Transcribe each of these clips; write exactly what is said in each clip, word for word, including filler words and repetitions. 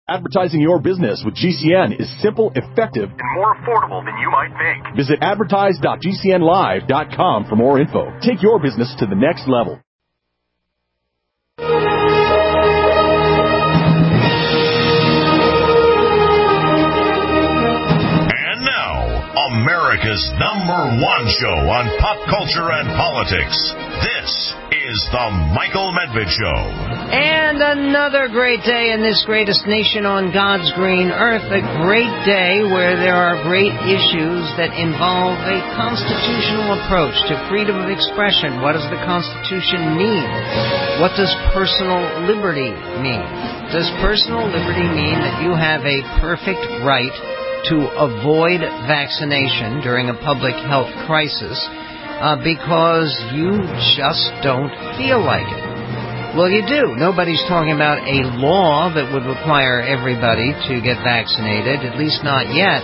Advertising your business with G C N is simple, effective, and more affordable than you might think. Visit advertise dot g c n live dot com for more info. Take your business to the next level. And now, America's number one show on pop culture and politics. This is the Michael Medved Show. And another great day in this greatest nation on God's green earth. A great day where there are great issues that involve a constitutional approach to freedom of expression. What does the Constitution mean? What does personal liberty mean? Does personal liberty mean that you have a perfect right to avoid vaccination during a public health crisis uh, because you just don't feel like it? Well, you do. Nobody's talking about a law that would require everybody to get vaccinated, at least not yet.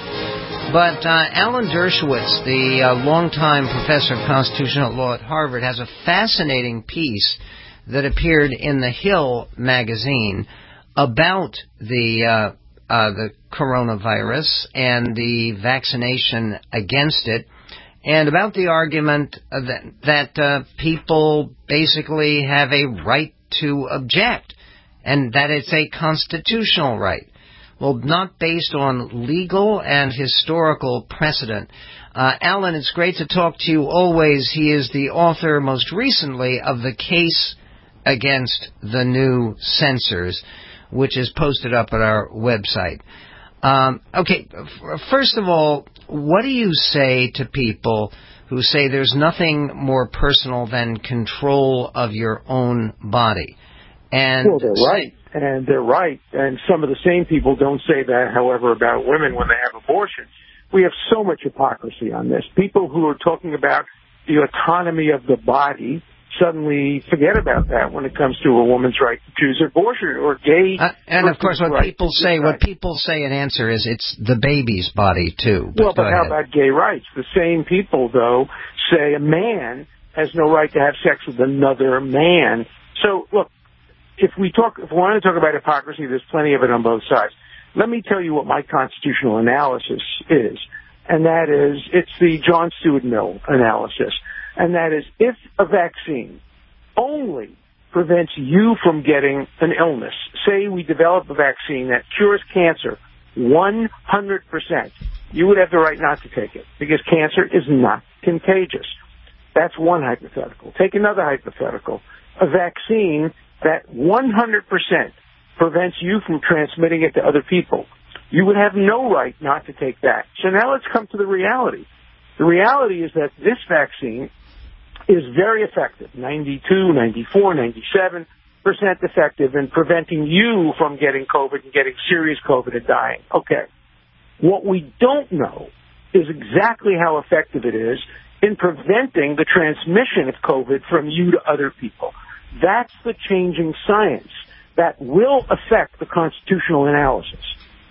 But uh, Alan Dershowitz, the uh, longtime professor of constitutional law at Harvard, has a fascinating piece that appeared in The Hill magazine about the uh, uh, the coronavirus and the vaccination against it, and about the argument that, that uh, people basically have a right to object, and that it's a constitutional right. Well, not based on legal and historical precedent. Uh, Alan, it's great to talk to you always. He is the author, most recently, of The Case Against the New Censors, which is posted up at our website. Um, okay, f- first of all, what do you say to people who say there's nothing more personal than control of your own body? And well, they're right, and they're right. And some of the same people don't say that, however, about women when they have abortion. We have so much hypocrisy on this. People who are talking about the autonomy of the body suddenly forget about that when it comes to a woman's right to choose abortion or gay. Uh, and of course, what right people say, right. what people say in answer is it's the baby's body too. But well, but how ahead. about gay rights? The same people, though, say a man has no right to have sex with another man. So, look, if we talk, if we want to talk about hypocrisy, there's plenty of it on both sides. Let me tell you what my constitutional analysis is, and that is it's the John Stuart Mill analysis. And that is, if a vaccine only prevents you from getting an illness, say we develop a vaccine that cures cancer one hundred percent, you would have the right not to take it because cancer is not contagious. That's one hypothetical. Take another hypothetical. A vaccine that one hundred percent prevents you from transmitting it to other people. You would have no right not to take that. So now let's come to the reality. The reality is that this vaccine is very effective, ninety-two, ninety-four, ninety-seven percent effective in preventing you from getting COVID and getting serious COVID and dying. Okay. What we don't know is exactly how effective it is in preventing the transmission of COVID from you to other people. That's the changing science that will affect the constitutional analysis.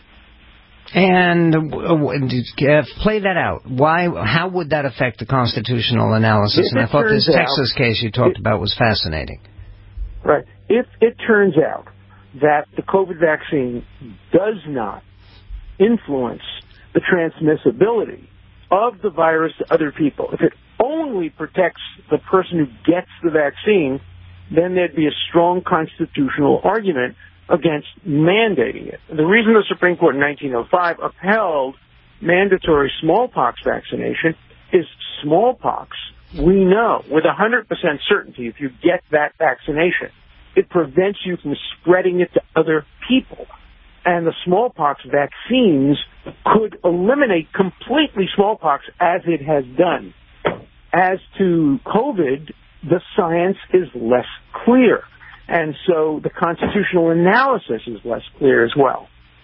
And uh, play that out. Why? How would that affect the constitutional analysis? If and I thought this out, Texas case you talked it, about was fascinating. Right. If it turns out that the COVID vaccine does not influence the transmissibility of the virus to other people, if it only protects the person who gets the vaccine, then there'd be a strong constitutional argument against mandating it. The reason the Supreme Court in nineteen oh five upheld mandatory smallpox vaccination is smallpox, we know with one hundred percent certainty if you get that vaccination, it prevents you from spreading it to other people. And the smallpox vaccines could eliminate completely smallpox as it has done. As to COVID, the science is less clear. And so the constitutional analysis is less clear as well.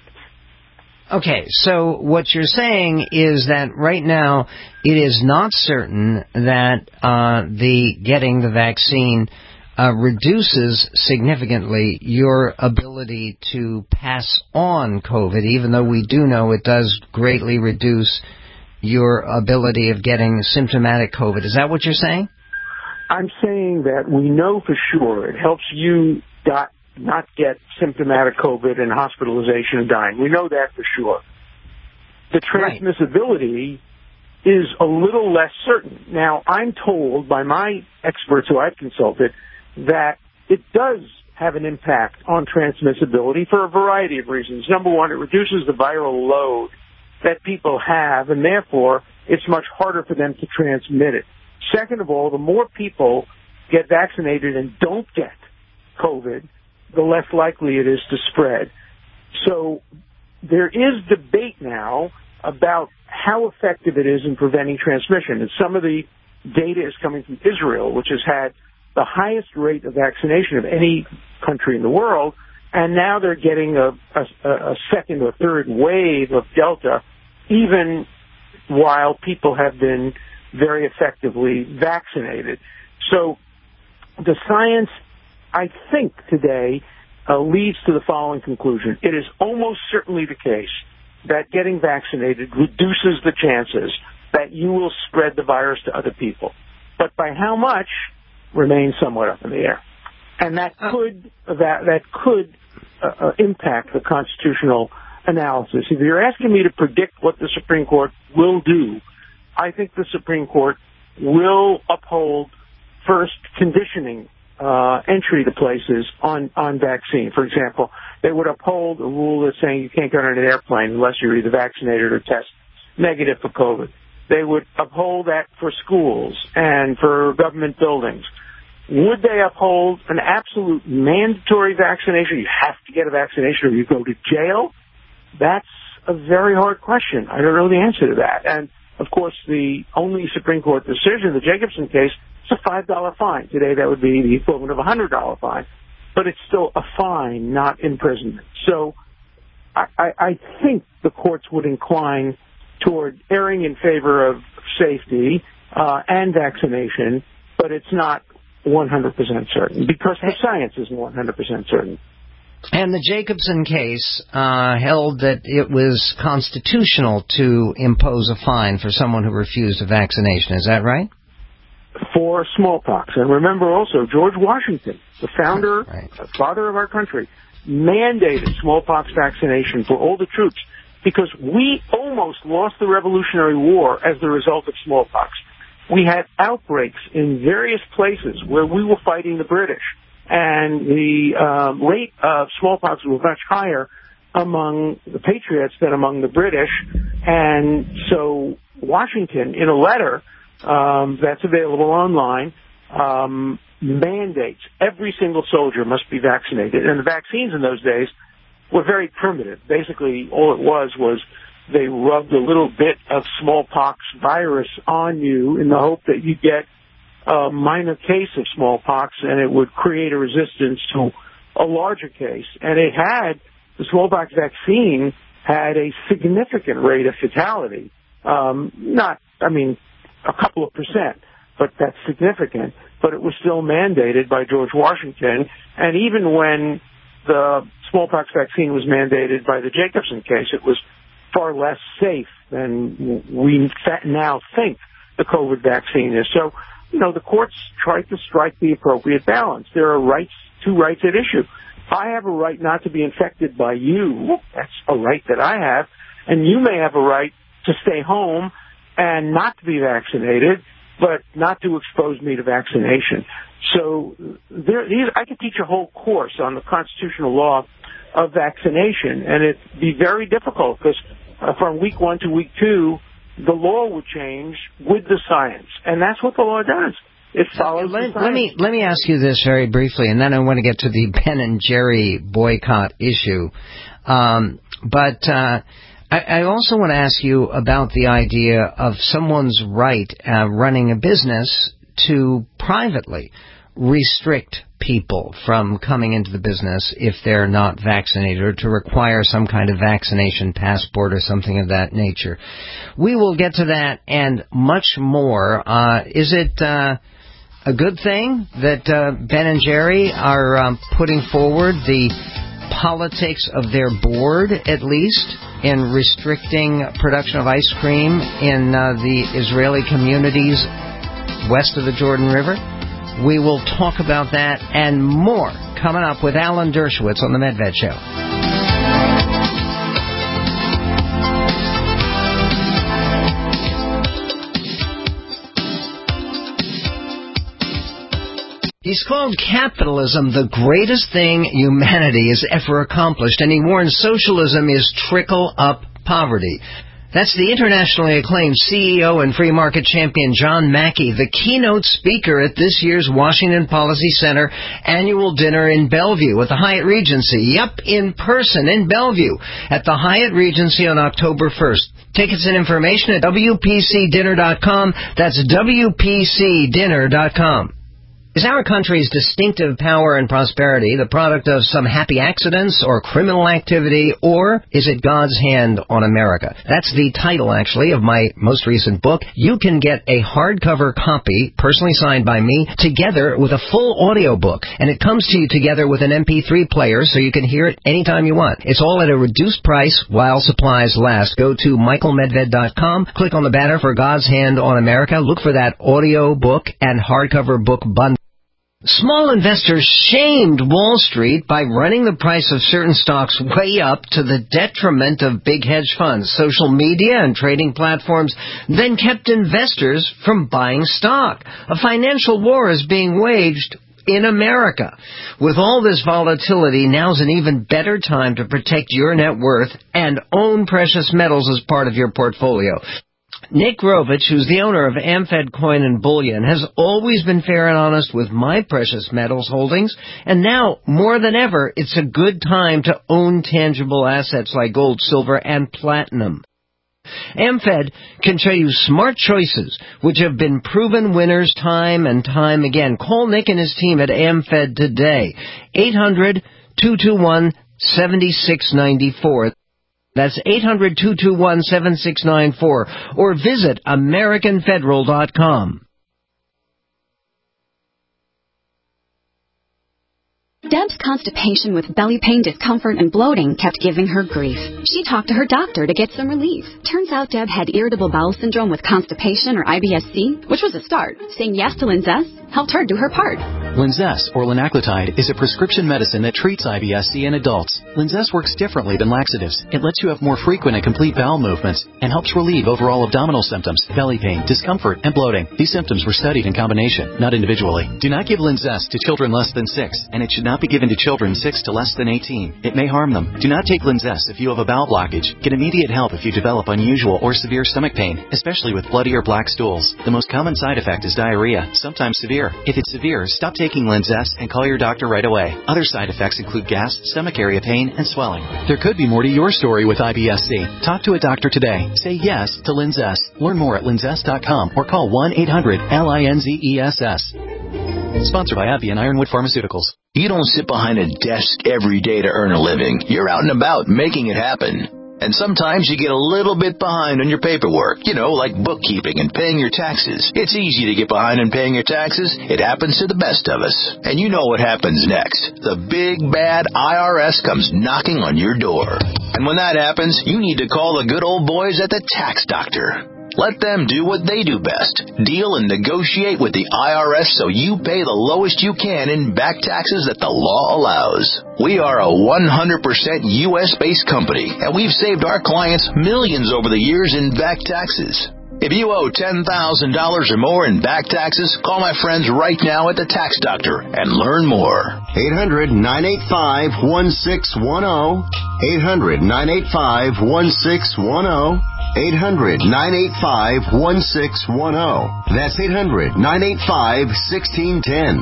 Okay, so what you're saying is that right now it is not certain that uh, the getting the vaccine uh, reduces significantly your ability to pass on COVID, even though we do know it does greatly reduce your ability of getting symptomatic COVID. Is that what you're saying? I'm saying that we know for sure it helps you dot not get symptomatic COVID and hospitalization and dying. We know that for sure. The transmissibility is a little less certain. Now, I'm told by my experts who I've consulted that it does have an impact on transmissibility for a variety of reasons. Number one, it reduces the viral load that people have, and therefore it's much harder for them to transmit it. Second of all, the more people get vaccinated and don't get COVID, the less likely it is to spread. So there is debate now about how effective it is in preventing transmission. And some of the data is coming from Israel, which has had the highest rate of vaccination of any country in the world, and now they're getting a, a, a second or third wave of Delta, even while people have been very effectively vaccinated. So the science, I think, today uh, leads to the following conclusion. It is almost certainly the case that getting vaccinated reduces the chances that you will spread the virus to other people. But by how much remains somewhat up in the air. And that could that, that could uh, impact the constitutional analysis. If you're asking me to predict what the Supreme Court will do, I think the Supreme Court will uphold, first, conditioning uh, entry to places on, on vaccine. For example, they would uphold a rule that's saying you can't get on an airplane unless you're either vaccinated or test negative for COVID. They would uphold that for schools and for government buildings. Would they uphold an absolute mandatory vaccination? You have to get a vaccination or you go to jail? That's a very hard question. I don't know the answer to that. And, of course, the only Supreme Court decision, the Jacobson case, is a five dollar fine. Today that would be the equivalent of a one hundred dollar fine. But it's still a fine, not imprisonment. So I, I, I think the courts would incline toward erring in favor of safety uh, and vaccination, but it's not one hundred percent certain because the science isn't one hundred percent certain. And the Jacobson case uh, held that it was constitutional to impose a fine for someone who refused a vaccination. Is that right? For smallpox. And remember also, George Washington, the founder, right. father of our country, mandated smallpox vaccination for all the troops because we almost lost the Revolutionary War as the result of smallpox. We had outbreaks in various places where we were fighting the British, and the uh, rate of smallpox was much higher among the Patriots than among the British. And so Washington, in a letter um, that's available online, um, mandates every single soldier must be vaccinated. And the vaccines in those days were very primitive. Basically, all it was was they rubbed a little bit of smallpox virus on you in the hope that you get a minor case of smallpox and it would create a resistance to a larger case. And it had, the smallpox vaccine had a significant rate of fatality. Um, not, I mean, a couple of percent, but that's significant. But it was still mandated by George Washington. And even when the smallpox vaccine was mandated by the Jacobson case, it was far less safe than we now think the COVID vaccine is. So, you know, the courts try to strike the appropriate balance. There are rights, two rights at issue. I have a right not to be infected by you. That's a right that I have. And you may have a right to stay home and not to be vaccinated, but not to expose me to vaccination. So there, these, I could teach a whole course on the constitutional law of vaccination, and it'd be very difficult because uh, from week one to week two, the law would change with the science, and that's what the law does. It follows let, the science. Let me, let me ask you this very briefly, and then I want to get to the Ben and Jerry boycott issue. Um, but uh, I, I also want to ask you about the idea of someone's right uh, running a business to privately restrict people from coming into the business if they're not vaccinated, or to require some kind of vaccination passport or something of that nature. We will get to that and much more. Uh, is it uh, a good thing that uh, Ben and Jerry are um, putting forward the politics of their board, at least, in restricting production of ice cream in uh, the Israeli communities west of the Jordan River? We will talk about that and more coming up with Alan Dershowitz on The Medved Show. He's called capitalism the greatest thing humanity has ever accomplished, and he warns socialism is trickle-up poverty. That's the internationally acclaimed C E O and free market champion John Mackey, the keynote speaker at this year's Washington Policy Center annual dinner in Bellevue at the Hyatt Regency. Yup, in person in Bellevue at the Hyatt Regency on October first. Tickets and information at W P C dinner dot com. That's W P C dinner dot com. Is our country's distinctive power and prosperity the product of some happy accidents or criminal activity, or is it God's hand on America? That's the title, actually, of my most recent book. You can get a hardcover copy, personally signed by me, together with a full audio book, and it comes to you together with an M P three player so you can hear it anytime you want. It's all at a reduced price while supplies last. Go to michael medved dot com, click on the banner for God's Hand on America, look for that audio book and hardcover book bundle. Small investors shamed Wall Street by running the price of certain stocks way up to the detriment of big hedge funds. Social media and trading platforms then kept investors from buying stock. A financial war is being waged in America. With all this volatility, now's an even better time to protect your net worth and own precious metals as part of your portfolio. Nick Grovich, who's the owner of AmFed Coin and Bullion, has always been fair and honest with my precious metals holdings, and now, more than ever, it's a good time to own tangible assets like gold, silver, and platinum. AmFed can show you smart choices, which have been proven winners time and time again. Call Nick and his team at AmFed today. eight hundred, two two one, seven six nine four. That's eight hundred, two two one, seven six nine four, or visit american federal dot com. Deb's constipation with belly pain, discomfort, and bloating kept giving her grief. She talked to her doctor to get some relief. Turns out Deb had irritable bowel syndrome with constipation, or I B S C, which was a start. Saying yes to Linzess helped her do her part. Linzess, or linaclotide, is a prescription medicine that treats I B S C in adults. Linzess works differently than laxatives. It lets you have more frequent and complete bowel movements and helps relieve overall abdominal symptoms, belly pain, discomfort, and bloating. These symptoms were studied in combination, not individually. Do not give Linzess to children less than six, and it should not be given to children six to less than eighteen. It may harm them. Do not take Linzess if you have a bowel blockage. Get immediate help if you develop unusual or severe stomach pain, especially with bloody or black stools. The most common side effect is diarrhea, sometimes severe. If it's severe, stop taking Linzess and call your doctor right away. Other side effects include gas, stomach area pain, and swelling. There could be more to your story with I B S C. Talk to a doctor today. Say yes to Linzess. Learn more at linzess dot com or call one eight hundred L I N Z E S S. Sponsored by AbbVie and Ironwood Pharmaceuticals. You don't sit behind a desk every day to earn a living. You're out and about making it happen. And sometimes you get a little bit behind on your paperwork, you know, like bookkeeping and paying your taxes. It's easy to get behind on paying your taxes. It happens to the best of us. And you know what happens next. The big, bad I R S comes knocking on your door. And when that happens, you need to call the good old boys at the Tax Doctor. Let them do what they do best. Deal and negotiate with the I R S so you pay the lowest you can in back taxes that the law allows. We are a one hundred percent U S-based company, and we've saved our clients millions over the years in back taxes. If you owe ten thousand dollars or more in back taxes, call my friends right now at the Tax Doctor and learn more. eight hundred, nine eight five, one six one zero. eight hundred, nine eight five, one six one zero. eight hundred, nine eight five, one six one zero. That's eight hundred, nine eight five, one six one zero.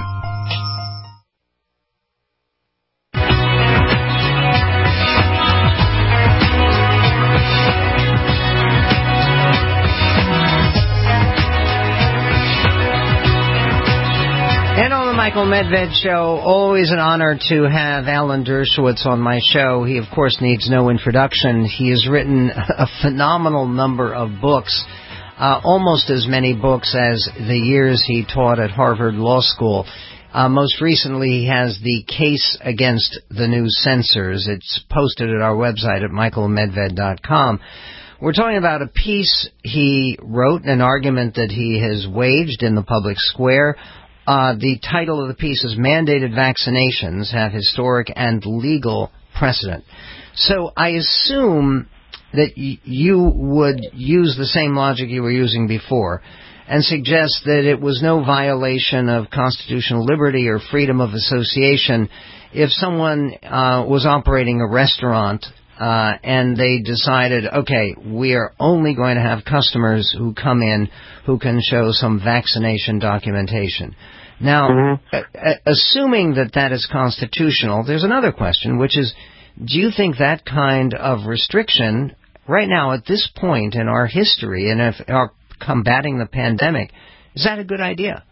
And on the Michael Medved Show, always an honor to have Alan Dershowitz on my show. He, of course, needs no introduction. He has written a phenomenal number of books, uh, almost as many books as the years he taught at Harvard Law School. Uh, most recently, he has The Case Against the New Censors. It's posted at our website at michael medved dot com. We're talking about a piece he wrote, an argument that he has waged in the public square Uh, the title of the piece is Mandated Vaccinations Have Historic and Legal Precedent. So I assume that y- you would use the same logic you were using before and suggest that it was no violation of constitutional liberty or freedom of association if someone uh, was operating a restaurant uh, and they decided, okay, we are only going to have customers who come in who can show some vaccination documentation. Now, mm-hmm. a- assuming that that is constitutional, there's another question, which is, do you think that kind of restriction, right now at this point in our history and if our combating the pandemic, is that a good idea?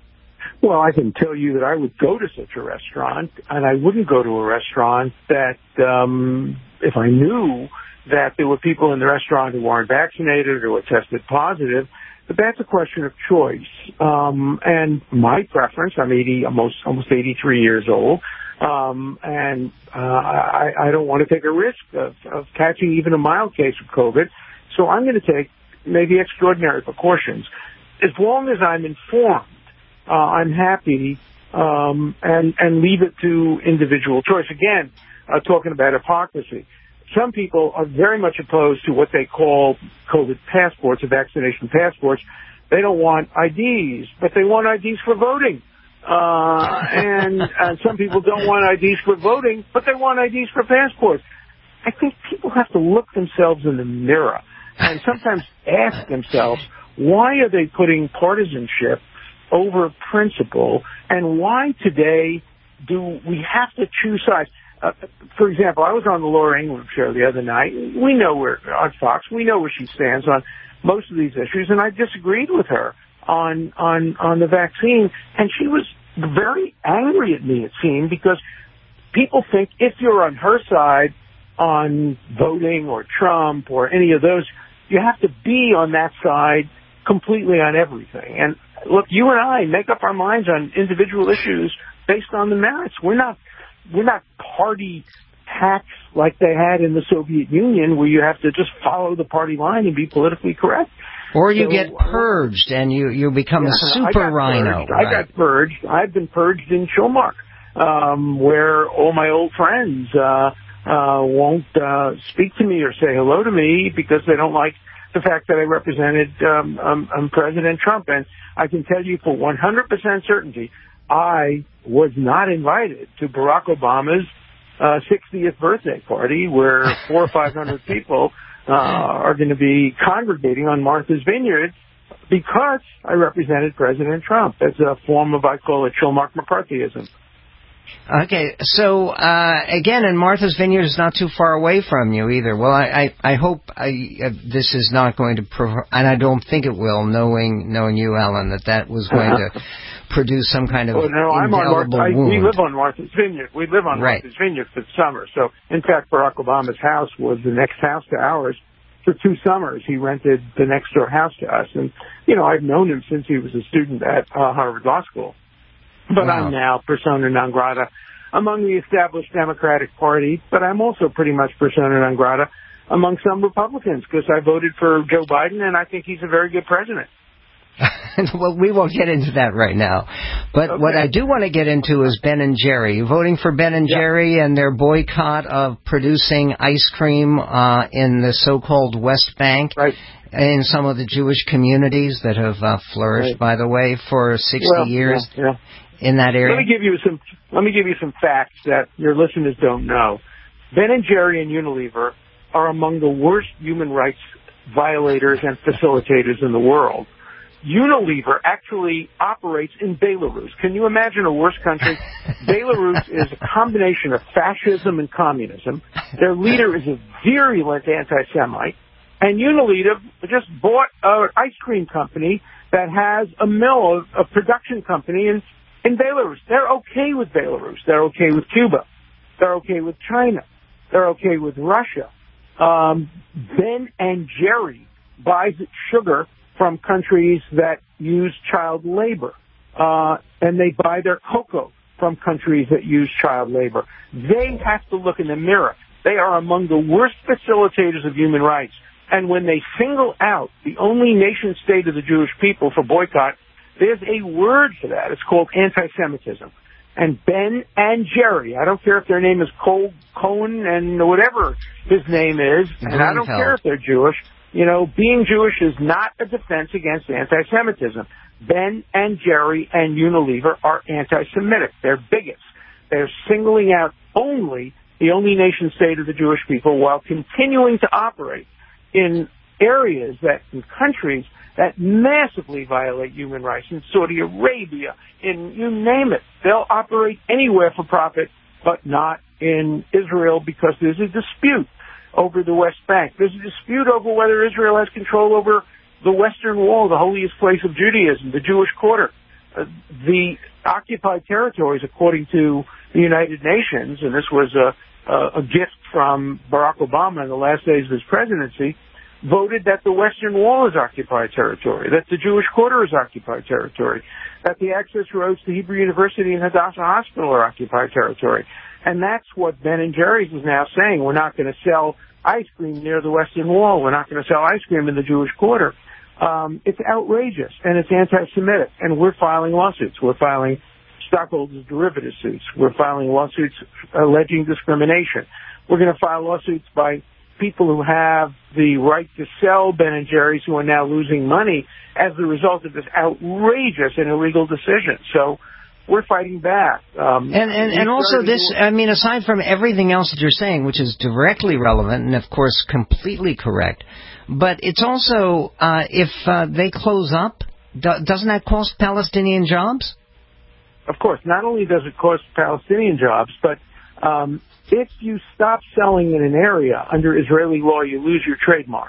Well, I can tell you that I would go to such a restaurant, and I wouldn't go to a restaurant that, um, if I knew that there were people in the restaurant who weren't vaccinated or were tested positive. But that's a question of choice. Um, and my preference, I'm eighty, almost, almost eighty-three years old, um, and uh, I, I don't want to take a risk of, of catching even a mild case of COVID. So I'm going to take maybe extraordinary precautions. As long as I'm informed, uh, I'm happy, um, and, and leave it to individual choice. Again, uh, talking about hypocrisy. Some people are very much opposed to what they call COVID passports or vaccination passports. They don't want I Ds, but they want I Ds for voting. Uh, and uh, some people don't want I Ds for voting, but they want I Ds for passports. I think people have to look themselves in the mirror and sometimes ask themselves, why are they putting partisanship over principle, and why today do we have to choose sides? Uh, for example, I was on the Laura Ingraham show the other night. We know where, on Fox, we know where she stands on most of these issues, and I disagreed with her on, on, on the vaccine, and she was very angry at me, it seemed, because people think if you're on her side on voting or Trump or any of those, you have to be on that side completely on everything. And look, you and I make up our minds on individual issues based on the merits. We're not We're not party hacks like they had in the Soviet Union, where you have to just follow the party line and be politically correct. Or you so, get purged and you, you become yeah, a super I rhino. Right. I got purged. I've been purged in Showmark, um, where all my old friends uh, uh, won't uh, speak to me or say hello to me because they don't like the fact that I represented um, um, um, President Trump. And I can tell you for one hundred percent certainty, I was not invited to Barack Obama's uh, sixtieth birthday party, where four or five hundred people uh, are going to be congregating on Martha's Vineyard because I represented President Trump. That's a form of, I call it, Showmark McCarthyism. Okay, so uh, again, and Martha's Vineyard is not too far away from you either. Well, I, I, I hope I, uh, this is not going to, prov- and I don't think it will, knowing knowing you, Alan, that that was going to produce some kind of well, no, I'm on indelible Mar- I, wound. We live on Martha's Vineyard. We live on right. Martha's Vineyard for the summer. So, in fact, Barack Obama's house was the next house to ours. For two summers, he rented the next door house to us. And, you know, I've known him since he was a student at uh, Harvard Law School. But wow. I'm now persona non grata among the established Democratic Party, but I'm also pretty much persona non grata among some Republicans because I voted for Joe Biden and I think he's a very good president. Well, we won't get into that right now. But okay. What I do want to get into is Ben and Jerry. You're voting for Ben and yeah. Jerry and their boycott of producing ice cream uh, in the so-called West Bank. Right. In some of the Jewish communities that have uh, flourished, right. by the way, for sixty well, years yeah, yeah. in that area. Let me give you some. Let me give you some facts that your listeners don't know. Ben and Jerry and Unilever are among the worst human rights violators and facilitators in the world. Unilever actually operates in Belarus. Can you imagine a worse country? Belarus is a combination of fascism and communism. Their leader is a virulent anti-Semite. And Unilever just bought an ice cream company that has a mill, a, a production company in, in Belarus. They're okay with Belarus. They're okay with Cuba. They're okay with China. They're okay with Russia. Um, Ben and Jerry buys its sugar from countries that use child labor. Uh, and they buy their cocoa from countries that use child labor. They have to look in the mirror. They are among the worst facilitators of human rights. And when they single out the only nation state of the Jewish people for boycott, There's a word for that. It's called anti-Semitism. And Ben and Jerry, I don't care if their name is Cole, Cohen and whatever his name is, and I don't care if they're Jewish. You know, being Jewish is not a defense against anti-Semitism. Ben and Jerry and Unilever are anti-Semitic. They're bigots. They're singling out only the only nation state of the Jewish people while continuing to operate in areas that, in countries that massively violate human rights, in Saudi Arabia, in you name it. They'll operate anywhere for profit, but not in Israel because there's a dispute over the West Bank. There's a dispute over whether Israel has control over the Western Wall, the holiest place of Judaism, the Jewish Quarter. Uh, the occupied territories, according to the United Nations, and this was a, a, a gift from Barack Obama in the last days of his presidency, voted that the Western Wall is occupied territory, that the Jewish Quarter is occupied territory, that the access roads to Hebrew University and Hadassah Hospital are occupied territory. And that's what Ben and Jerry's is now saying. We're not going to sell ice cream near the Western Wall. We're not going to sell ice cream in the Jewish Quarter. Um, it's outrageous, and it's anti-Semitic, and we're filing lawsuits. We're filing stockholders' derivative suits. We're filing lawsuits alleging discrimination. We're going to file lawsuits by people who have the right to sell Ben and Jerry's who are now losing money as a result of this outrageous and illegal decision. So we're fighting back. Um, and and, and also this, I mean, aside from everything else that you're saying, which is directly relevant and, of course, completely correct, but it's also, uh, if uh, they close up, do, doesn't that cost Palestinian jobs? Of course. Not only does it cost Palestinian jobs, but um, if you stop selling in an area under Israeli law, you lose your trademark.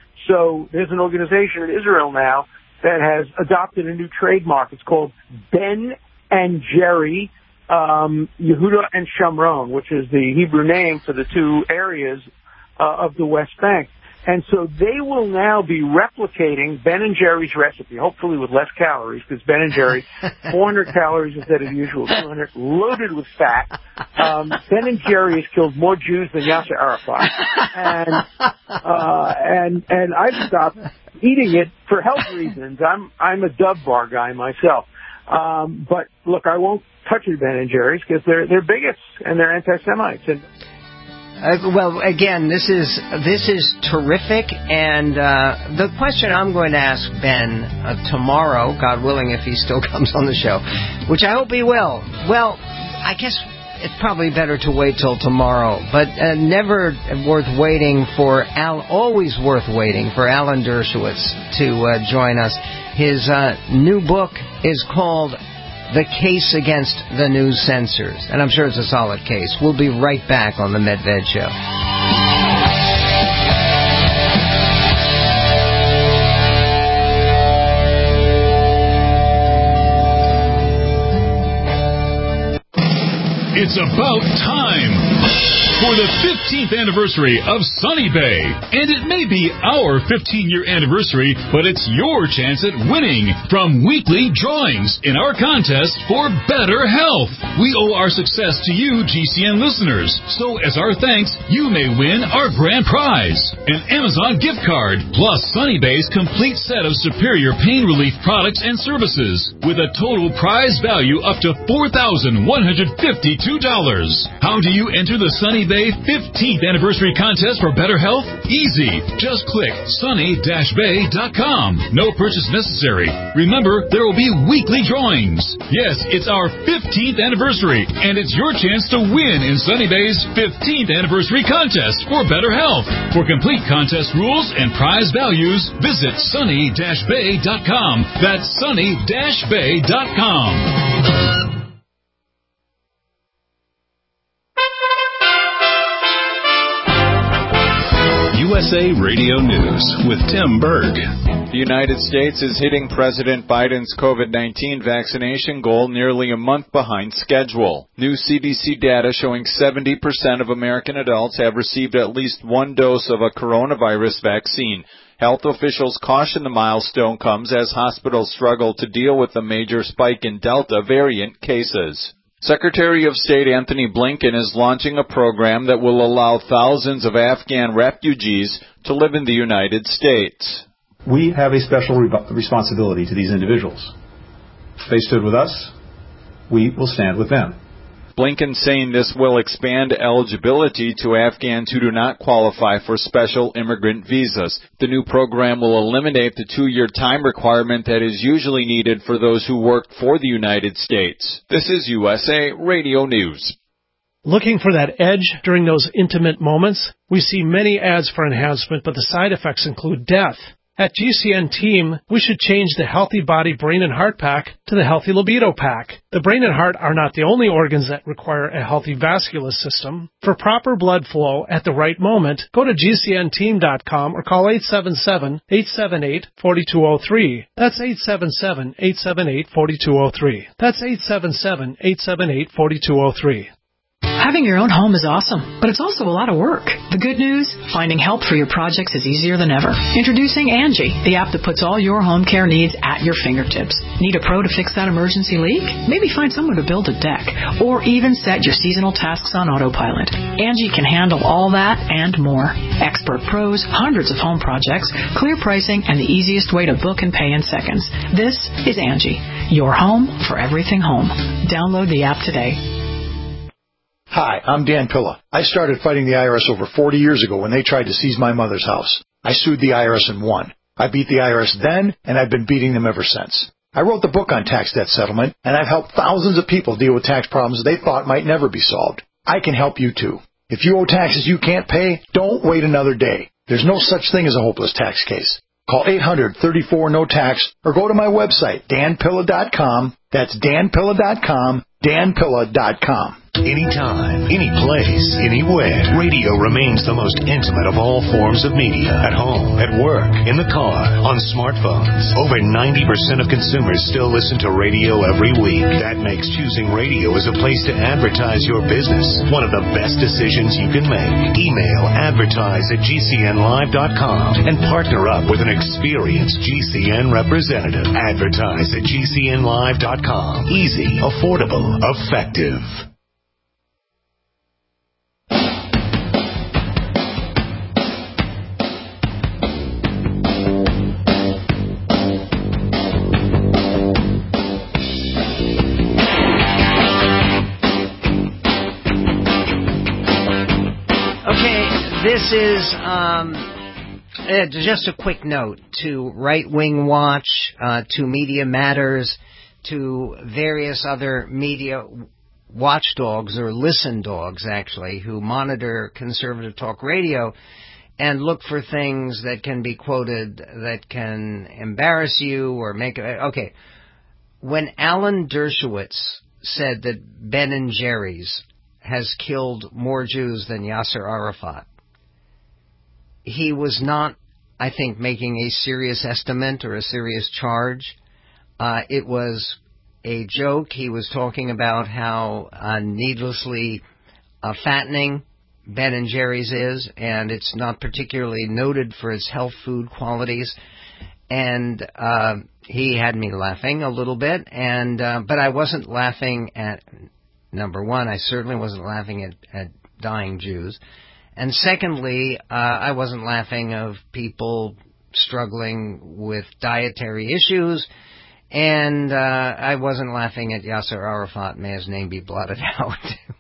So there's an organization in Israel now that has adopted a new trademark. It's called Ben and Jerry, um, Yehuda and Shamron, which is the Hebrew name for the two areas uh, of the West Bank. And so they will now be replicating Ben and Jerry's recipe, hopefully with less calories, because Ben and Jerry, four hundred calories instead of usual, two hundred, loaded with fat. Um, Ben and Jerry has killed more Jews than Yasser Arafat. And, uh, and, and I've stopped eating it for health reasons. I'm, I'm a Dove Bar guy myself. Um, but look, I won't touch the Ben and Jerry's because they're, they're bigots and they're anti-Semites. And, Uh, well, again, this is this is terrific, and uh, the question I'm going to ask Ben uh, tomorrow, God willing, if he still comes on the show, which I hope he will. Well, I guess it's probably better to wait till tomorrow, but uh, never worth waiting for Al. Always worth waiting for Alan Dershowitz to uh, join us. His uh, new book is called The Case Against the News Censors. And I'm sure it's a solid case. We'll be right back on the Medved Show. It's about time for the fifteenth anniversary of Sunny Bay. And it may be our fifteen-year anniversary, but it's your chance at winning from weekly drawings in our contest for better health. We owe our success to you, G C N listeners. So as our thanks, you may win our grand prize, an Amazon gift card, plus Sunny Bay's complete set of superior pain relief products and services, with a total prize value up to four thousand one hundred fifty-two dollars. How do you enter the Sunny Bay fifteenth anniversary contest for better health? Easy. Just click sunny dash bay dot com. No purchase necessary. Remember, there will be weekly drawings. Yes, it's our fifteenth anniversary, and it's your chance to win in Sunny Bay's fifteenth anniversary contest for better health. For complete contest rules and prize values, visit sunny dash bay dot com. That's sunny dash bay dot com. U S A Radio News with Tim Berg. The United States is hitting President Biden's COVID nineteen vaccination goal nearly a month behind schedule. New C D C data showing seventy percent of American adults have received at least one dose of a coronavirus vaccine. Health officials caution the milestone comes as hospitals struggle to deal with the major spike in Delta variant cases. Secretary of State Anthony Blinken is launching a program that will allow thousands of Afghan refugees to live in the United States. We have a special re- responsibility to these individuals. They stood with us. We will stand with them. Blinken saying this will expand eligibility to Afghans who do not qualify for special immigrant visas. The new program will eliminate the two-year time requirement that is usually needed for those who work for the United States. This is U S A Radio News. Looking for that edge during those intimate moments? We see many ads for enhancement, but the side effects include death. At G C N Team, we should change the Healthy Body Brain and Heart Pack to the Healthy Libido Pack. The brain and heart are not the only organs that require a healthy vascular system. For proper blood flow at the right moment, go to G C N team dot com or call eight seven seven, eight seven eight, four two zero three. That's eight seven seven, eight seven eight, four two zero three. That's eight seven seven, eight seven eight, four two zero three. Having your own home is awesome, but it's also a lot of work. The good news? Finding help for your projects is easier than ever. Introducing Angie, the app that puts all your home care needs at your fingertips. Need a pro to fix that emergency leak? Maybe find someone to build a deck, or even set your seasonal tasks on autopilot. Angie can handle all that and more. Expert pros, hundreds of home projects, clear pricing, and the easiest way to book and pay in seconds. This is Angie, your home for everything home. Download the app today. Hi, I'm Dan Pilla. I started fighting the I R S over forty years ago when they tried to seize my mother's house. I sued the I R S and won. I beat the I R S then, and I've been beating them ever since. I wrote the book on tax debt settlement, and I've helped thousands of people deal with tax problems they thought might never be solved. I can help you too. If you owe taxes you can't pay, don't wait another day. There's no such thing as a hopeless tax case. Call eight hundred, thirty-four, no tax or go to my website, dan pilla dot com. That's dan pilla dot com, dan pilla dot com. Anytime, any place, anywhere. Radio remains the most intimate of all forms of media. At home, at work, in the car, on smartphones. Over ninety percent of consumers still listen to radio every week. That makes choosing radio as a place to advertise your business one of the best decisions you can make. Email advertise at g c n live dot com and partner up with an experienced G C N representative. Advertise at g c n live dot com. Easy, affordable, effective. This is um, uh, just a quick note to Right Wing Watch, uh, to Media Matters, to various other media watchdogs, or listen dogs, actually, who monitor conservative talk radio and look for things that can be quoted that can embarrass you or make it... Okay, when Alan Dershowitz said that Ben and Jerry's has killed more Jews than Yasser Arafat, he was not, I think, making a serious estimate or a serious charge. Uh, it was a joke. He was talking about how uh, needlessly uh, fattening Ben and Jerry's is, and it's not particularly noted for its health food qualities. And uh, he had me laughing a little bit, and uh, but I wasn't laughing at, number one, I certainly wasn't laughing at, at dying Jews. And secondly, uh, I wasn't laughing of people struggling with dietary issues, and uh, I wasn't laughing at Yasser Arafat, may his name be blotted out.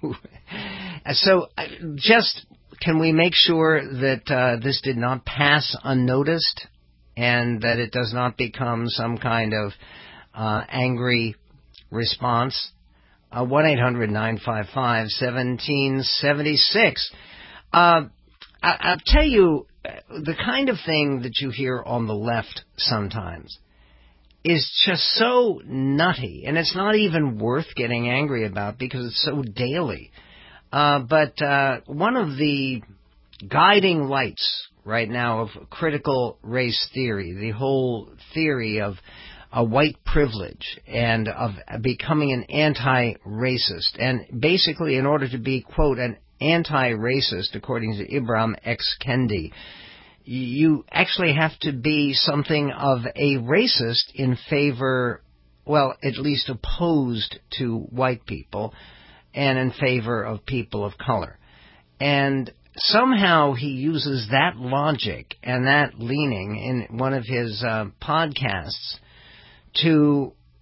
So just, can we make sure that uh, this did not pass unnoticed, and that it does not become some kind of uh, angry response? Uh, one eight hundred nine five five one seven seven six. Uh, I, I'll tell you, the kind of thing that you hear on the left sometimes is just so nutty, and it's not even worth getting angry about because it's so daily. Uh, but uh, one of the guiding lights right now of critical race theory, the whole theory of a white privilege and of becoming an anti-racist, and basically in order to be, quote, an anti-racist, according to Ibram X. Kendi, you actually have to be something of a racist in favor, well, at least opposed to white people, and in favor of people of color. And somehow he uses that logic and that leaning in one of his uh, podcasts to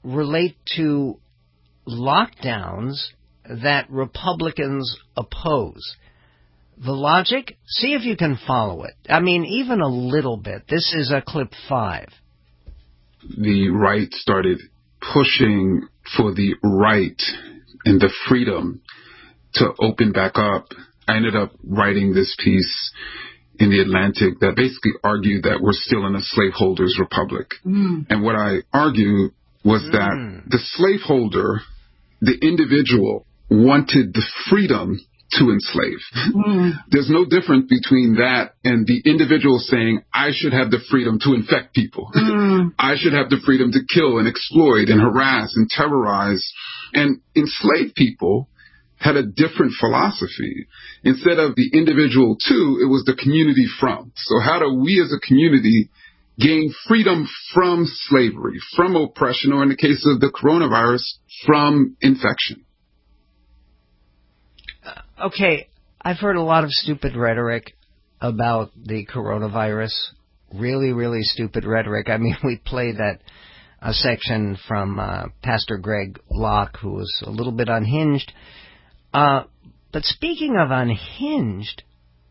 relate to lockdowns that Republicans oppose. The logic, see if you can follow it. I mean, even a little bit. This is a clip five. The right started pushing for the right and the freedom to open back up. I ended up writing this piece in the Atlantic that basically argued that we're still in a slaveholders' republic. Mm. And what I argued was mm. that the slaveholder, the individual, wanted the freedom to enslave. Mm. There's no difference between that and the individual saying, I should have the freedom to infect people. Mm. I should have the freedom to kill and exploit and harass and terrorize. And enslaved people had a different philosophy. Instead of the individual to, it was the community from. So how do we as a community gain freedom from slavery, from oppression, or in the case of the coronavirus, from infection? Uh, okay, I've heard a lot of stupid rhetoric about the coronavirus. Really, really stupid rhetoric. I mean, we played that a section from uh, Pastor Greg Locke, who was a little bit unhinged. Uh, but speaking of unhinged,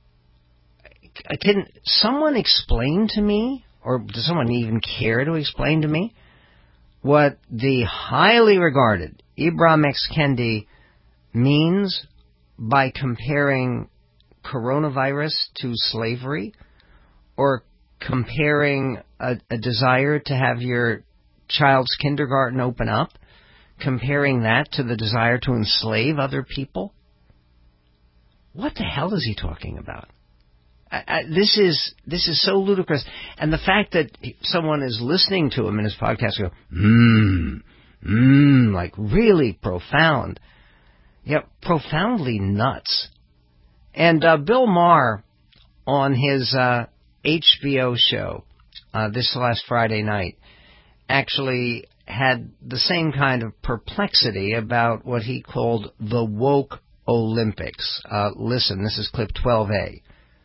can someone explain to me, or does someone even care to explain to me, what the highly regarded Ibram X. Kendi means by comparing coronavirus to slavery, or comparing a, a desire to have your child's kindergarten open up, comparing that to the desire to enslave other people? What the hell is he talking about? I, I, this is this is so ludicrous. And the fact that someone is listening to him in his podcast go, mmm, mmm, like really profound. Yeah, profoundly nuts. And uh, Bill Maher, on his uh, H B O show uh, this last Friday night, actually had the same kind of perplexity about what he called the woke Olympics. Uh, listen, this is clip twelve A.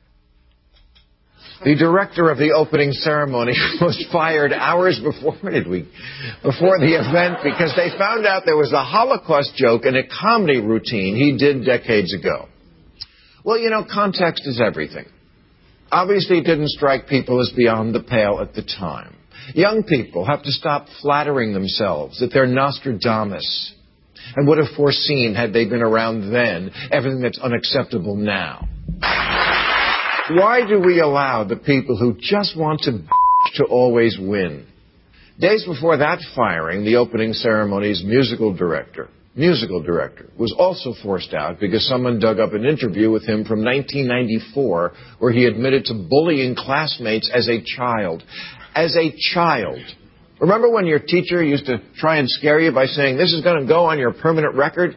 The director of the opening ceremony was fired hours before midweek, before the event, because they found out there was a Holocaust joke in a comedy routine he did decades ago. Well, you know, context is everything. Obviously, it didn't strike people as beyond the pale at the time. Young people have to stop flattering themselves that they're Nostradamus and would have foreseen, had they been around then, everything that's unacceptable now. Why do we allow the people who just want to to always win? Days before that firing, the opening ceremony's musical director, musical director, was also forced out because someone dug up an interview with him from nineteen ninety-four where he admitted to bullying classmates as a child. As a child. Remember when your teacher used to try and scare you by saying, this is going to go on your permanent record?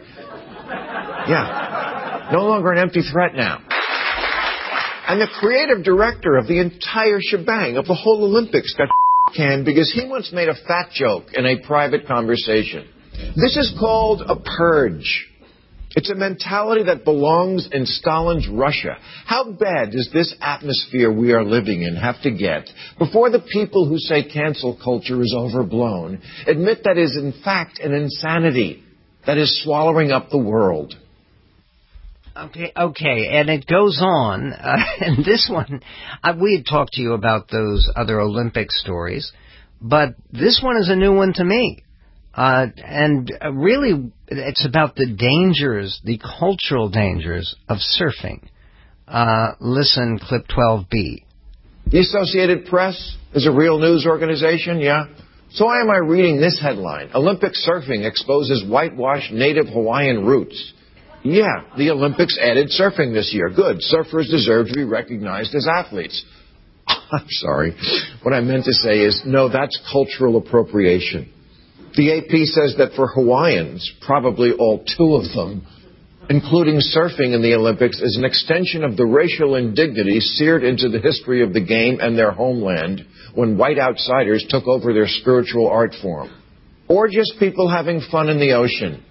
Yeah. No longer an empty threat now. And the creative director of the entire shebang, of the whole Olympics, got canned because he once made a fat joke in a private conversation. This is called a purge. It's a mentality that belongs in Stalin's Russia. How bad does this atmosphere we are living in have to get before the people who say cancel culture is overblown admit that is in fact an insanity that is swallowing up the world? Okay, okay, and it goes on, uh, and this one, uh, we had talked to you about those other Olympic stories, but this one is a new one to me. Uh, and uh, really, it's about the dangers, the cultural dangers of surfing. Uh, listen, clip twelve B. The Associated Press is a real news organization, yeah? So why am I reading this headline? Olympic surfing exposes whitewashed native Hawaiian roots. Yeah, the Olympics added surfing this year. Good. Surfers deserve to be recognized as athletes. I'm sorry. What I meant to say is, no, that's cultural appropriation. The A P says that for Hawaiians, probably all two of them, including surfing in the Olympics, is an extension of the racial indignity seared into the history of the game and their homeland when white outsiders took over their spiritual art form. Or just people having fun in the ocean.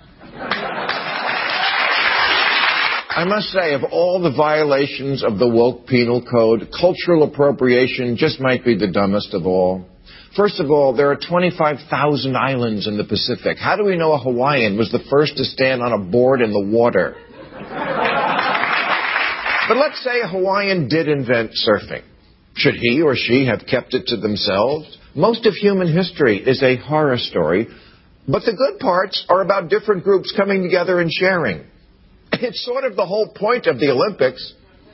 I must say, of all the violations of the woke penal code, cultural appropriation just might be the dumbest of all. First of all, there are twenty-five thousand islands in the Pacific. How do we know a Hawaiian was the first to stand on a board in the water? But let's say a Hawaiian did invent surfing. Should he or she have kept it to themselves? Most of human history is a horror story, but the good parts are about different groups coming together and sharing. It's sort of the whole point of the Olympics.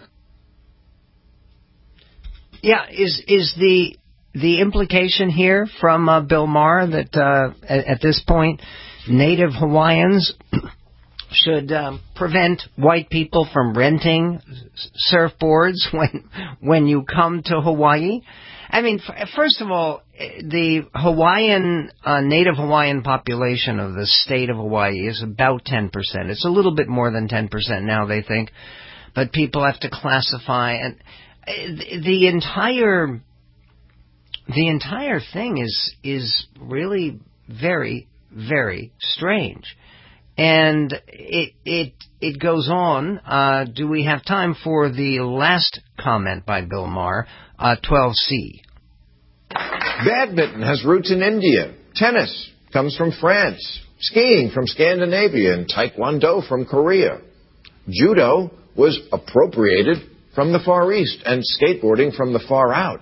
Yeah, is is the the implication here from uh, Bill Maher that uh, at, at this point, native Hawaiians should um, prevent white people from renting surfboards when when you come to Hawaii? I mean, f- first of all, the Hawaiian, uh, native Hawaiian population of the state of Hawaii is about ten percent. It's a little bit more than ten percent now, they think. But people have to classify. And the entire, the entire thing is, is really very, very strange. And it, it, it goes on. Uh, do we have time for the last comment by Bill Maher? Uh, twelve C. Badminton has roots in India. Tennis comes from France. Skiing from Scandinavia and Taekwondo from Korea. Judo was appropriated from the Far East and skateboarding from the far out.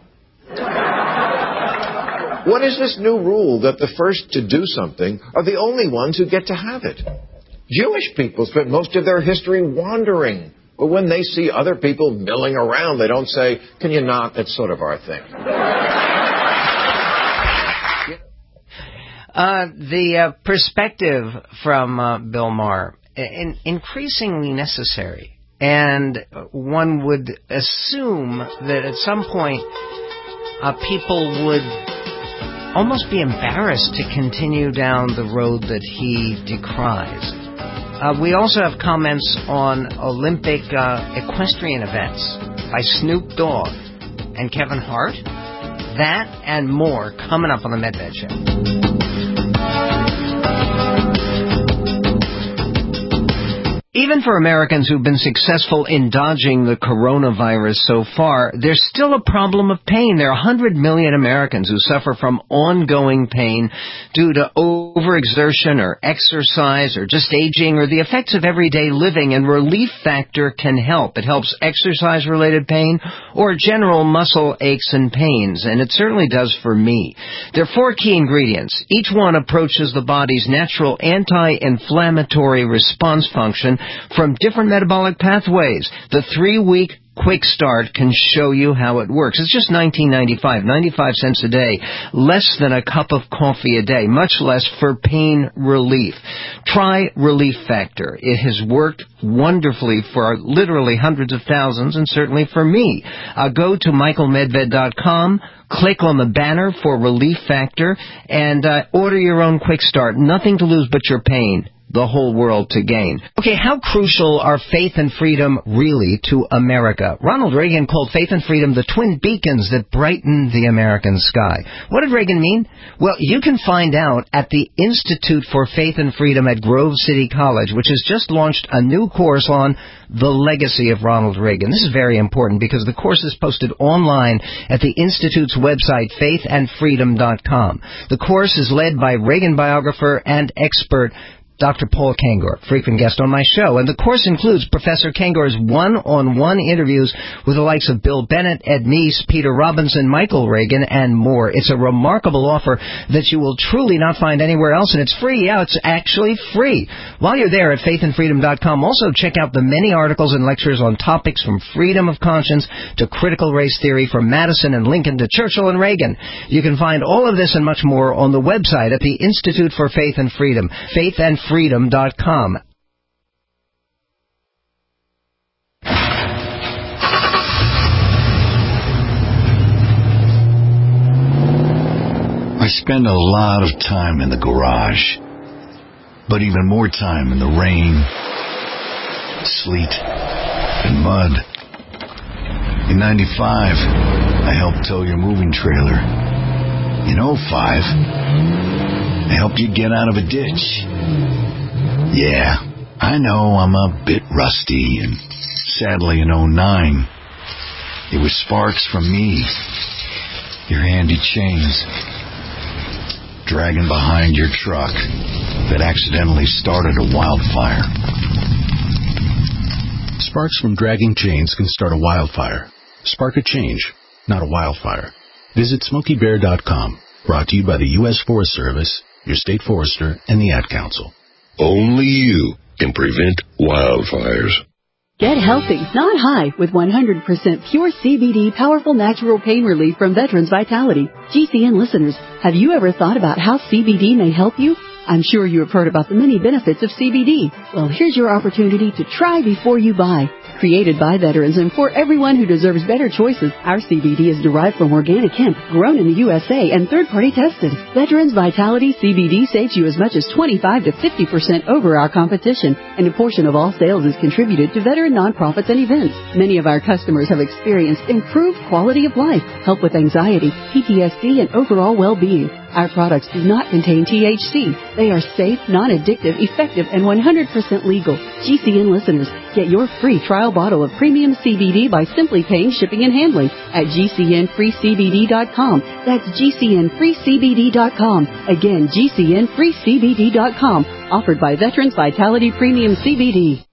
What is this new rule that the first to do something are the only ones who get to have it? Jewish people spent most of their history wandering. But when they see other people milling around, they don't say, can you not? That's sort of our thing. Uh, the uh, perspective from uh, Bill Maher, in, increasingly necessary. And one would assume that at some point uh, people would almost be embarrassed to continue down the road that he decries. Uh, we also have comments on Olympic uh, equestrian events by Snoop Dogg and Kevin Hart. That and more coming up on the Medved Show. Even for Americans who've been successful in dodging the coronavirus so far, there's still a problem of pain. There are one hundred million Americans who suffer from ongoing pain due to overexertion or exercise or just aging or the effects of everyday living, and Relief Factor can help. It helps exercise-related pain or general muscle aches and pains, and it certainly does for me. There are four key ingredients. Each one approaches the body's natural anti-inflammatory response function from different metabolic pathways. The three-week Quick Start can show you how it works. It's just nineteen ninety-five, ninety-five cents a day, less than a cup of coffee a day, much less for pain relief. Try Relief Factor. It has worked wonderfully for literally hundreds of thousands, and certainly for me. Uh, go to michael medved dot com. Click on the banner for Relief Factor and uh, order your own Quick Start. Nothing to lose but your pain. The whole world to gain. Okay, how crucial are faith and freedom really to America? Ronald Reagan called faith and freedom the twin beacons that brighten the American sky. What did Reagan mean? Well, you can find out at the Institute for Faith and Freedom at Grove City College, which has just launched a new course on the legacy of Ronald Reagan. This is very important because the course is posted online at the Institute's website, faith and freedom dot com. The course is led by Reagan biographer and expert Doctor Paul Kengor, frequent guest on my show, and the course includes Professor Kengor's one-on-one interviews with the likes of Bill Bennett, Ed Meese, Peter Robinson, Michael Reagan, and more. It's a remarkable offer that you will truly not find anywhere else, and it's free. Yeah, it's actually free. While you're there at faith and freedom dot com, also check out the many articles and lectures on topics from freedom of conscience to critical race theory, from Madison and Lincoln to Churchill and Reagan. You can find all of this and much more on the website at the Institute for Faith and Freedom, faith and freedom dot com. I spend a lot of time in the garage, but even more time in the rain, sleet, and mud. In ninety-five, I helped tow your moving trailer. In oh five, I helped you get out of a ditch. Yeah, I know I'm a bit rusty, and sadly in oh nine, it was sparks from me your handy chains, dragging behind your truck that accidentally started a wildfire. Sparks from dragging chains can start a wildfire. Spark a change, not a wildfire. Visit Smokey Bear dot com. Brought to you by the U S Forest Service, your state forester, and the Ad Council. Only you can prevent wildfires. Get healthy, not high, with one hundred percent pure C B D powerful natural pain relief from Veterans Vitality. G C N listeners, have you ever thought about how C B D may help you? I'm sure you have heard about the many benefits of C B D. Well, here's your opportunity to try before you buy. Created by veterans and for everyone who deserves better choices, our C B D is derived from organic hemp, grown in the U S A and third-party tested. Veterans Vitality C B D saves you as much as twenty-five to fifty percent over our competition, and a portion of all sales is contributed to veteran nonprofits and events. Many of our customers have experienced improved quality of life, help with anxiety, P T S D, and overall well-being. Our products do not contain T H C. They are safe, non-addictive, effective, and one hundred percent legal. G C N listeners, get your free trial bottle of premium C B D by simply paying shipping and handling at G C N free C B D dot com. That's G C N free C B D dot com. Again, G C N free C B D dot com. Offered by Veterans Vitality Premium C B D.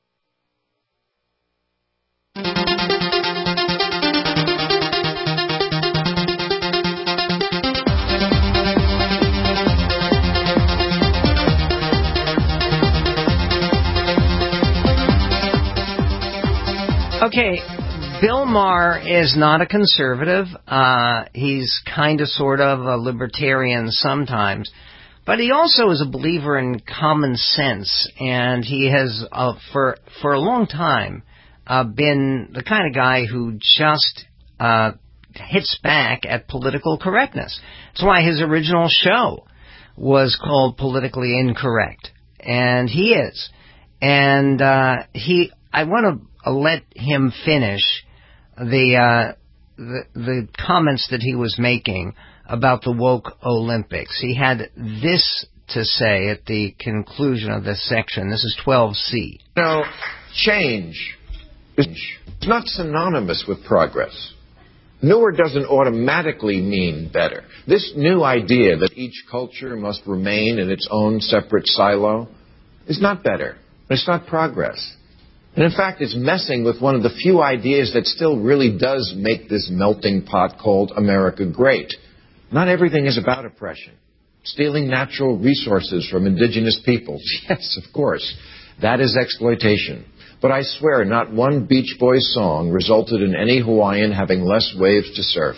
Okay, Bill Maher is not a conservative. Uh, he's kind of sort of a libertarian sometimes. But he also is a believer in common sense. And he has, uh, for for a long time, uh, been the kind of guy who just uh, hits back at political correctness. That's why his original show was called Politically Incorrect. And he is. And uh, he, I want to Uh, let him finish the, uh, the the comments that he was making about the woke Olympics. He had this to say at the conclusion of this section. This is twelve C. No, change is not synonymous with progress. Newer doesn't automatically mean better. This new idea that each culture must remain in its own separate silo is not better. It's not progress. And in fact, it's messing with one of the few ideas that still really does make this melting pot called America great. Not everything is about oppression. Stealing natural resources from indigenous peoples. Yes, of course. That is exploitation. But I swear not one Beach Boys song resulted in any Hawaiian having less waves to surf.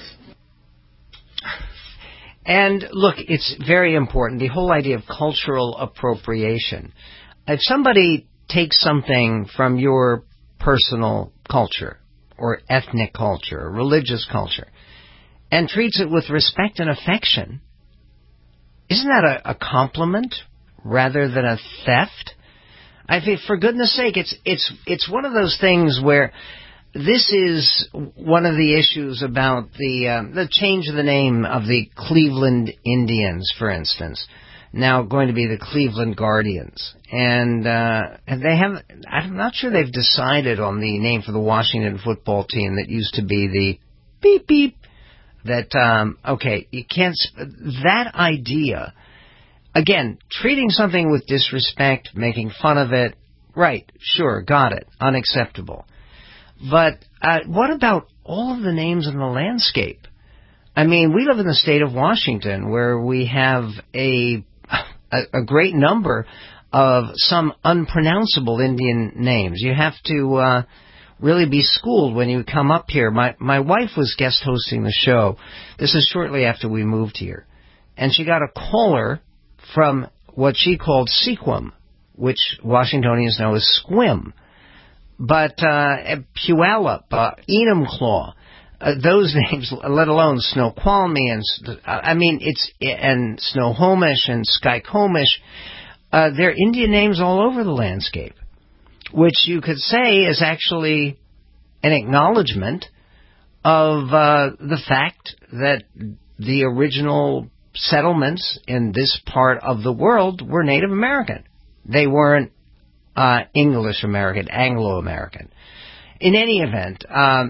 And look, it's very important, the whole idea of cultural appropriation. If somebody takes something from your personal culture or ethnic culture or religious culture and treats it with respect and affection, isn't that a, a compliment rather than a theft? I think, for goodness sake, it's it's it's one of those things where this is one of the issues about the um, the change of the name of the Cleveland Indians, for instance. Now going to be the Cleveland Guardians. And uh, and they have, I'm not sure they've decided on the name for the Washington football team that used to be the beep beep. That, um, okay, you can't, that idea, again, treating something with disrespect, making fun of it, right, sure, got it, unacceptable. But uh, what about all of the names in the landscape? I mean, we live in the state of Washington where we have a A, a great number of some unpronounceable Indian names. You have to uh, really be schooled when you come up here. My my wife was guest hosting the show. This is shortly after we moved here. And she got a caller from what she called Sequim, which Washingtonians know as Squim. But uh, Puyallup, uh, Enumclaw, Uh, those names, let alone Snoqualmie and I mean it's and Snohomish and Skykomish, uh, they're Indian names all over the landscape, which you could say is actually an acknowledgement of uh, the fact that the original settlements in this part of the world were Native American. They weren't uh, English American, Anglo American. In any event. Um,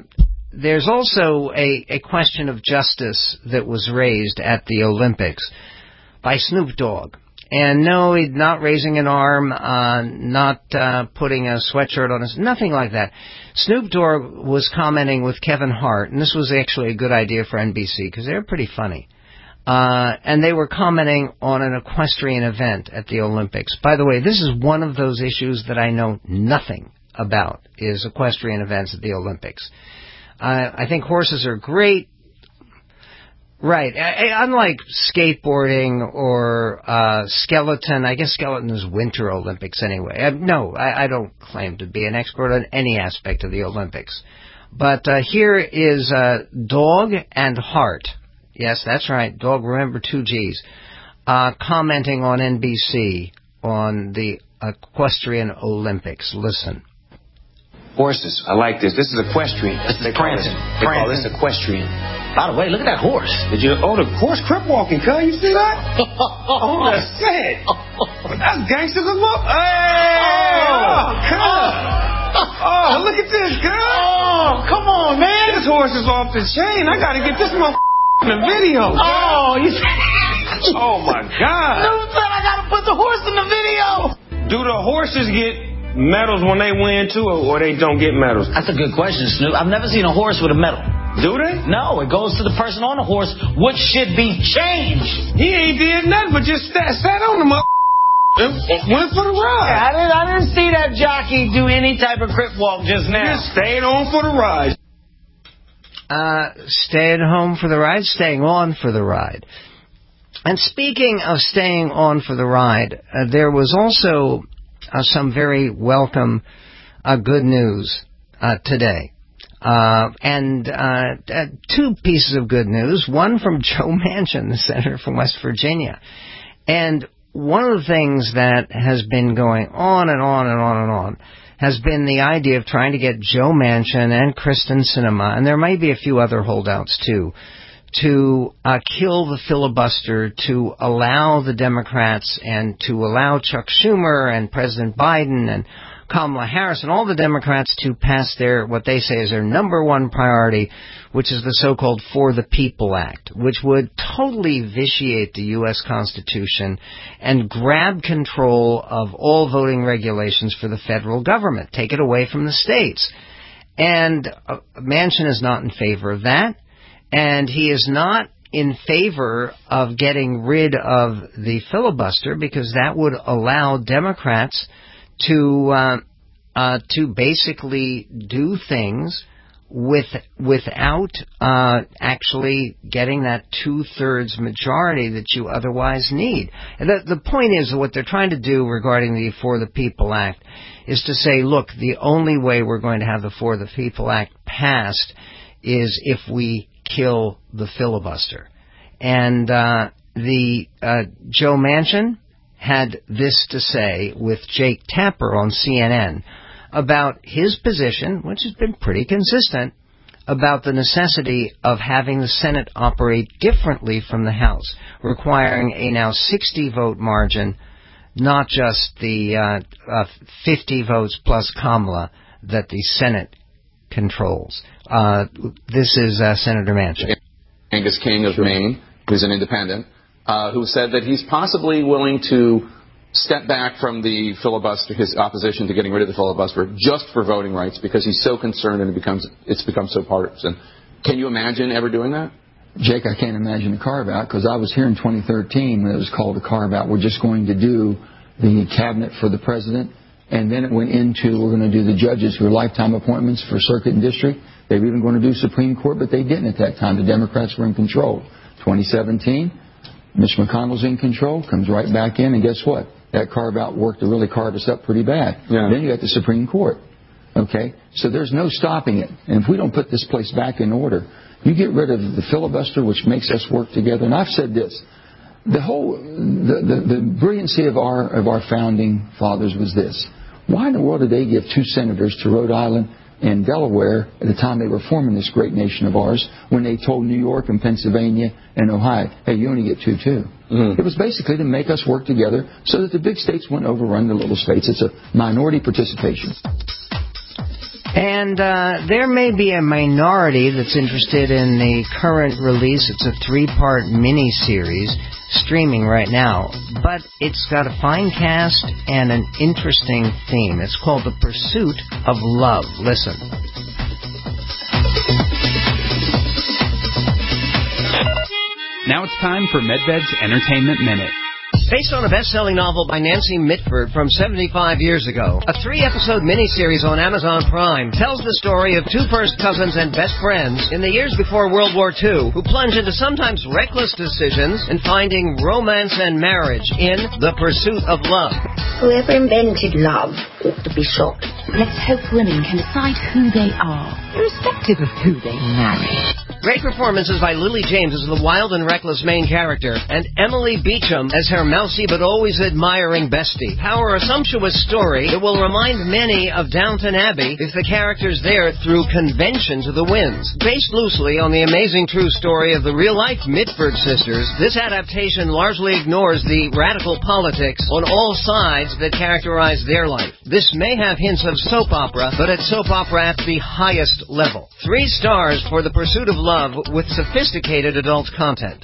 there's also a, a question of justice that was raised at the Olympics by Snoop Dogg. And no, he's not raising an arm, uh, not uh, putting a sweatshirt on us, nothing like that. Snoop Dogg was commenting with Kevin Hart, and this was actually a good idea for N B C because they're pretty funny. Uh, and they were commenting on an equestrian event at the Olympics. By the way, this is one of those issues that I know nothing about, is equestrian events at the Olympics. Uh, I think horses are great. Right. I, I, unlike skateboarding or uh, skeleton, I guess skeleton is Winter Olympics anyway. Uh, no, I, I don't claim to be an expert on any aspect of the Olympics. But uh, here is uh, Dog and Hart. Yes, that's right. Dog, remember two G's. Uh, commenting on N B C on the Equestrian Olympics. Listen. Horses. I like this. This is equestrian. This is they call prancing. This, they call this equestrian. By the way, look at that horse. Did you? Oh, the horse crip walking, cuz. You see that? Oh, that's sad. That's gangster as well. Hey! Oh, cuz. Oh, look at this, cuz. Oh, come on, man. This horse is off the chain. I gotta get this motherfucker in the video. Cuz. Oh, you Oh, my God. Snoop said I gotta put the horse in the video. Do the horses get medals when they win, too, or they don't get medals? That's a good question, Snoop. I've never seen a horse with a medal. Do they? No, it goes to the person on the horse, which should be changed. He ain't did nothing but just sat, sat on the mother and went for the ride. Yeah, I didn't, I didn't see that jockey do any type of crip walk just now. Just stayed on for the ride. Uh, staying home for the ride, staying on for the ride. And speaking of staying on for the ride, uh, there was also uh, some very welcome uh, good news uh, today. Uh, and uh, uh, two pieces of good news. One from Joe Manchin, the senator from West Virginia. And one of the things that has been going on and on and on and on has been the idea of trying to get Joe Manchin and Kristen Sinema, and there may be a few other holdouts too, to uh, kill the filibuster, to allow the Democrats and to allow Chuck Schumer and President Biden and Kamala Harris and all the Democrats to pass their, what they say is their number one priority, which is the so-called For the People Act, which would totally vitiate the U S Constitution and grab control of all voting regulations for the federal government, take it away from the states. And uh, Manchin is not in favor of that, and he is not in favor of getting rid of the filibuster because that would allow Democrats to uh, uh, to basically do things with without uh, actually getting that two-thirds majority that you otherwise need. And the, the point is, what they're trying to do regarding the For the People Act is to say, look, the only way we're going to have the For the People Act passed is if we kill the filibuster. And uh, the uh, Joe Manchin had this to say with Jake Tapper on C N N about his position, which has been pretty consistent, about the necessity of having the Senate operate differently from the House, requiring a now sixty-vote margin, not just the uh, uh, fifty votes plus Kamala that the Senate controls. Uh, this is uh, Senator Manchin. Angus King of Maine, who's an independent, Uh, who said that he's possibly willing to step back from the filibuster, his opposition to getting rid of the filibuster, just for voting rights because he's so concerned and it becomes it's become so partisan. Can you imagine ever doing that? Jake, I can't imagine a carve-out because I was here in twenty thirteen when it was called a carve-out. We're just going to do the cabinet for the president, and then it went into we're going to do the judges who are lifetime appointments for circuit and district. They were even going to do Supreme Court, but they didn't at that time. The Democrats were in control. twenty seventeen. Mitch McConnell's in control, comes right back in, and guess what? That carve-out worked to really carve us up pretty bad. Yeah. Then you got the Supreme Court. Okay? So there's no stopping it. And if we don't put this place back in order, you get rid of the filibuster, which makes us work together. And I've said this. The whole, the, the, the brilliancy of our, of our founding fathers was this. Why in the world did they give two senators to Rhode Island and Delaware at the time they were forming this great nation of ours when they told New York and Pennsylvania and Ohio, hey, you only get two, too. Mm-hmm. It was basically to make us work together so that the big states wouldn't overrun the little states. It's a minority participation. And uh, there may be a minority that's interested in the current release. It's a three-part mini-series streaming right now, but it's got a fine cast and an interesting theme. It's called The Pursuit of Love. Listen. Now it's time for Medved's Entertainment Minute. Based on a best-selling novel by Nancy Mitford from seventy-five years ago, a three-episode miniseries on Amazon Prime tells the story of two first cousins and best friends in the years before World War Two who plunge into sometimes reckless decisions in finding romance and marriage in The Pursuit of Love. Whoever invented love ought to be shot. Let's hope women can decide who they are, irrespective of who they marry. Great performances by Lily James as the wild and reckless main character, and Emily Beecham as her mousy but always admiring bestie. Our sumptuous story that will remind many of Downton Abbey if the characters there threw convention to the winds. Based loosely on the amazing true story of the real-life Mitford sisters, this adaptation largely ignores the radical politics on all sides that characterize their life. This may have hints of soap opera, but it's soap opera at the highest level. Three stars for The Pursuit of Love with sophisticated adult content.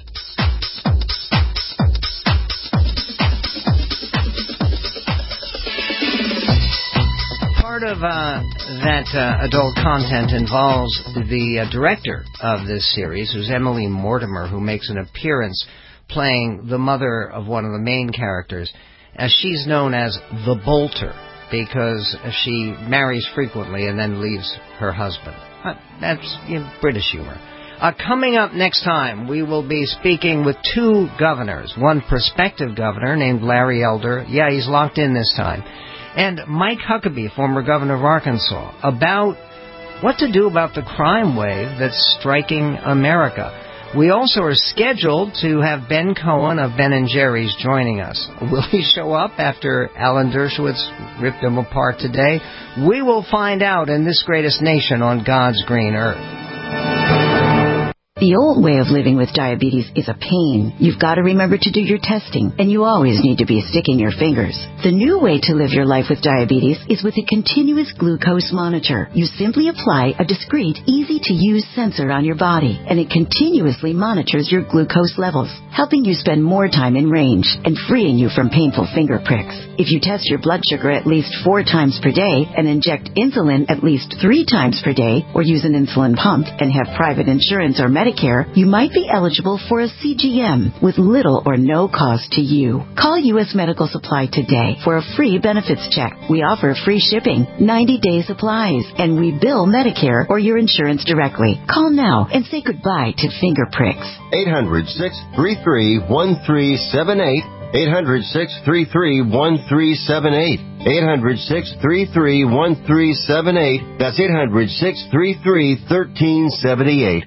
Part of uh, that uh, adult content involves the uh, director of this series, who's Emily Mortimer, who makes an appearance playing the mother of one of the main characters, as she's known as the Bolter, because she marries frequently and then leaves her husband. Uh, that's you know, British humor. Uh, coming up next time, we will be speaking with two governors. One prospective governor named Larry Elder. Yeah, he's locked in this time. And Mike Huckabee, former governor of Arkansas, about what to do about the crime wave that's striking America. We also are scheduled to have Ben Cohen of Ben and Jerry's joining us. Will he show up after Alan Dershowitz ripped him apart today? We will find out in this greatest nation on God's green earth. The old way of living with diabetes is a pain. You've got to remember to do your testing, and you always need to be sticking your fingers. The new way to live your life with diabetes is with a continuous glucose monitor. You simply apply a discreet, easy-to-use sensor on your body, and it continuously monitors your glucose levels, helping you spend more time in range and freeing you from painful finger pricks. If you test your blood sugar at least four times per day and inject insulin at least three times per day, or use an insulin pump and have private insurance or Medicare, you might be eligible for a C G M with little or no cost to you. Call U S Medical Supply today for a free benefits check. We offer free shipping, ninety-day supplies, and we bill Medicare or your insurance directly. Call now and say goodbye to finger pricks. eight hundred, six three three, one three seven eight. eight hundred, six three three, one three seven eight. eight hundred, six three three, one three seven eight. That's eight hundred, six three three, one three seven eight.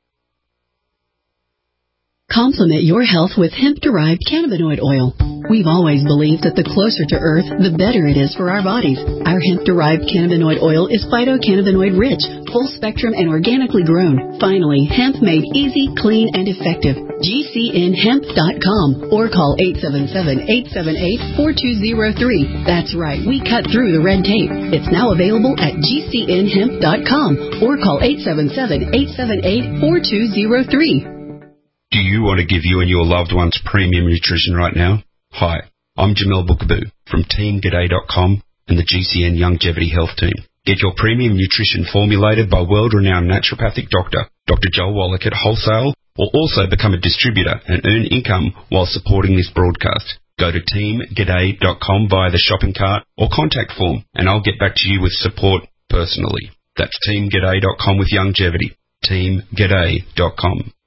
Complement your health with hemp-derived cannabinoid oil. We've always believed that the closer to Earth, the better it is for our bodies. Our hemp-derived cannabinoid oil is phytocannabinoid-rich, full-spectrum, and organically grown. Finally, hemp made easy, clean, and effective. G C N hemp dot com or call eight seven seven, eight seven eight, four two zero three. That's right, we cut through the red tape. It's now available at G C N hemp dot com or call eight seven seven, eight seven eight, four two zero three. Do you want to give you and your loved ones premium nutrition right now? Hi, I'm Jamel Bookaboo from Team G'day dot com and the G C N Longevity Health Team. Get your premium nutrition formulated by world-renowned naturopathic doctor, Doctor Joel Wallach at wholesale, or also become a distributor and earn income while supporting this broadcast. Go to Team G'day dot com via the shopping cart or contact form, and I'll get back to you with support personally. That's Team G'day dot com with longevity. Team G'day dot com.